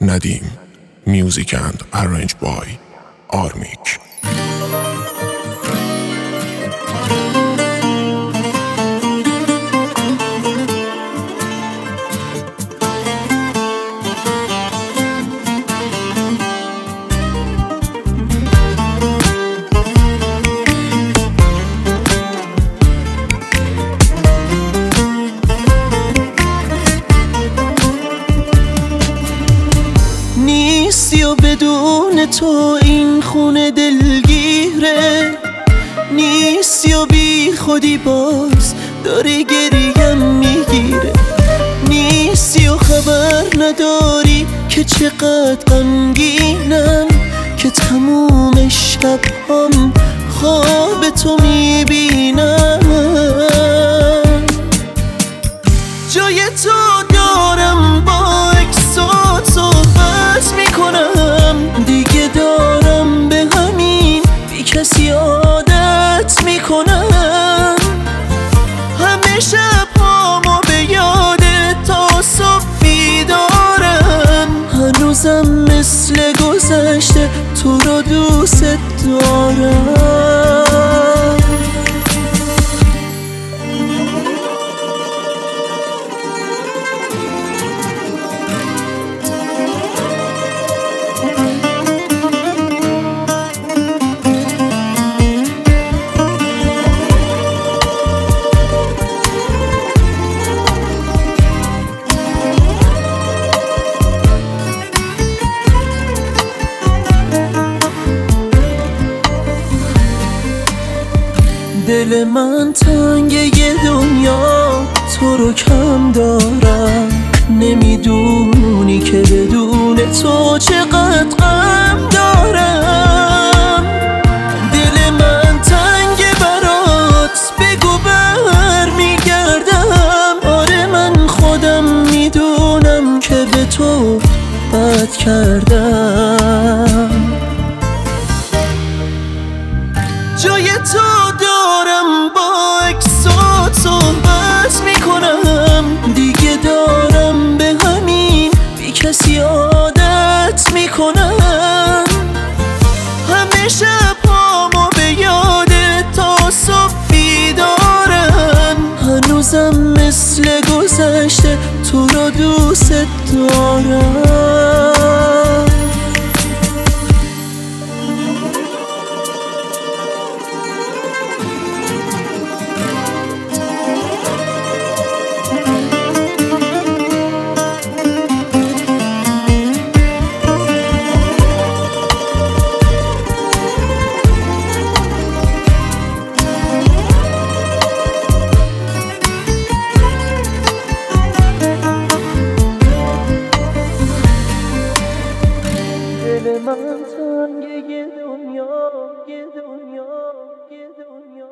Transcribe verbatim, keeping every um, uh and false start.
Nadim. Music and arranged by Armik. نیستی و بدون تو این خونه دلگیره، نیستی و بی خودی باز داری گریم میگیره، نیستی و خبر نداری که چقدر غمگینم، که تموم شب هم خواب تو میبینم. جای تو دارم با اکسات صحبت میکنم، دیگه دارم به همین بی کسی عادت میکنم. همه شب هامو به یاد تا صبح بیدارم، هنوزم مثل گذشته تو رو دوست دارم. دل من تنگ یه دنیا تو رو کم دارم، نمیدونی که بدون تو چقدر غم دارم. دل من تنگ برات بگو بر میگردم، آره من خودم میدونم که به تو بد کردم. جای تو دارم با اکسات صحبت میکنم، دیگه دارم به همین بی کسی عادت میکنم. همه شب هامو به یاد تا صبح بیدارم، هنوزم مثل گذشته تو رو دوست دارم. دل من تنگ یه دنیا، یه دنیا، یه دنیا.